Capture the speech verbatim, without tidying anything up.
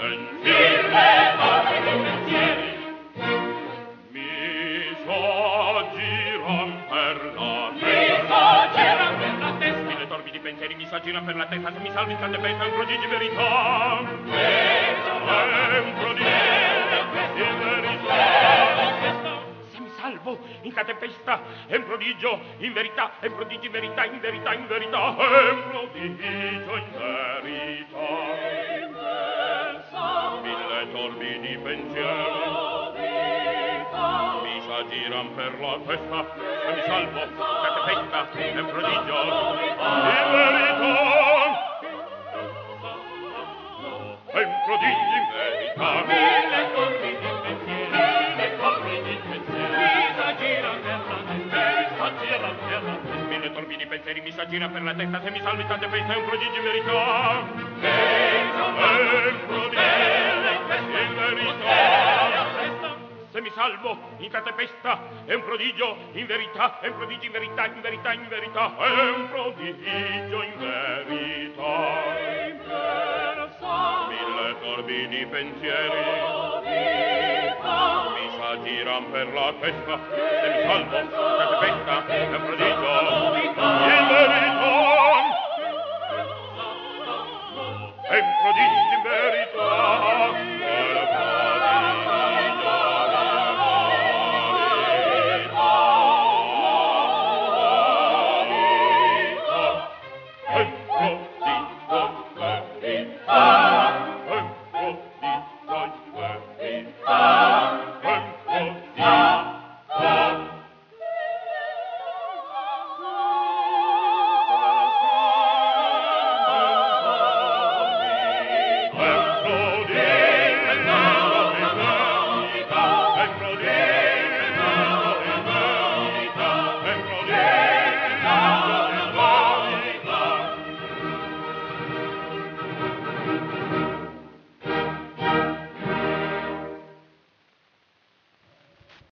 pensieri, mi s'aggiran per la testa, mille torbidi pensieri mi s'aggiran per la testa, se mi salvi tante peste, è un prodigio in verità, è un prodigio in verità. Salvo in catempesta, è un prodigio in verità, è un prodigio in verità, in verità, in verità, è un prodigio in verità. Mille torbidi pensieri mi s'aggiran per la testa, e mi salvo in catempesta, è un prodigio in verità. È un prodigio in verità. Mille torbidi Mille torbidi pensieri mi s'aggira per la testa, se mi salvi tante peste, è un prodigio in verità. È un prodigio in verità. Se mi salvo in catempesta, è un prodigio in verità, è un prodigio in verità, in verità, in verità, è un prodigio in verità. Mille torbidi pensieri mi s'aggiran per la testa, se mi salvo in catempesta, è un prodigio in verità. È un prodigio in verità.